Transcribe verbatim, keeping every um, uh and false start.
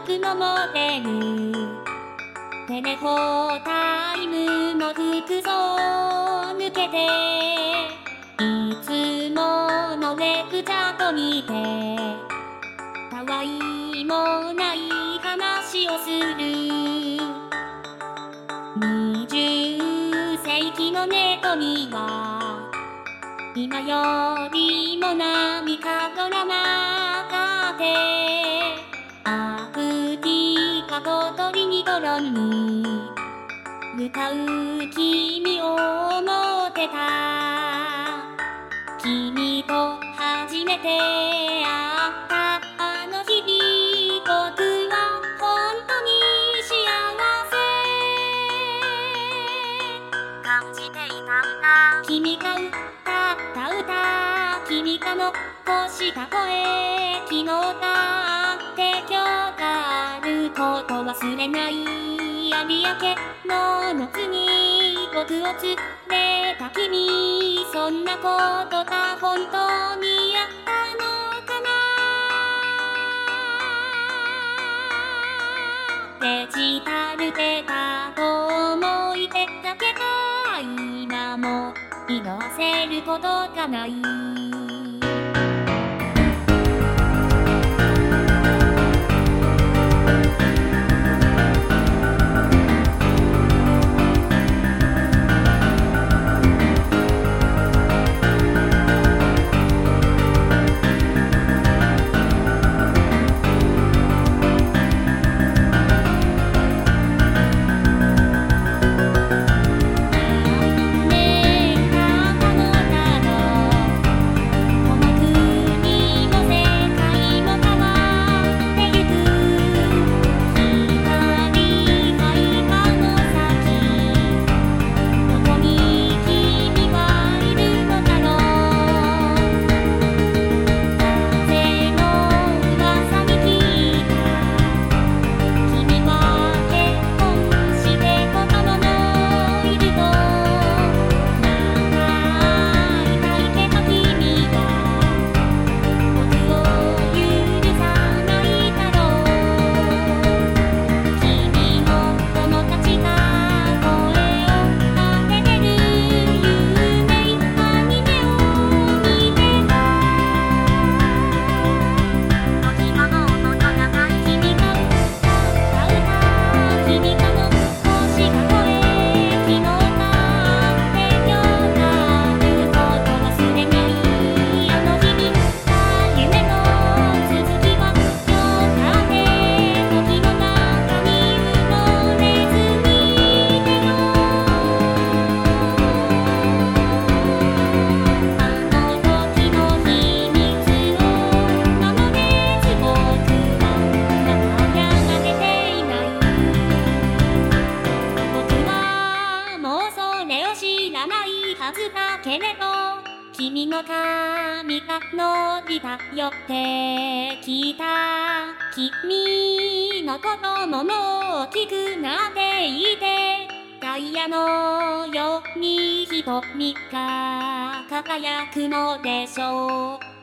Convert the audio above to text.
くのモデルテレフォータイムの服装抜けていつものレクチャーと見てたわいもない話をするにじゅっせいきのネットには今よりも何かドラマがあってアフリカ小鳥にドロンに向かう君を思ってた君と初めて会ったあの日々僕は本当に幸せ感じていたんだ君が歌った歌君が残した声昨日だって今日があること忘れない有明の夏に僕を連れた君そんなことが本当にあったのかなデジタルデータと思い出だけが今も色あせることがないはずだけれど君の髪が伸びたよって聞いた君のことももう大きくなっていてダイヤのように瞳が輝くのでしょう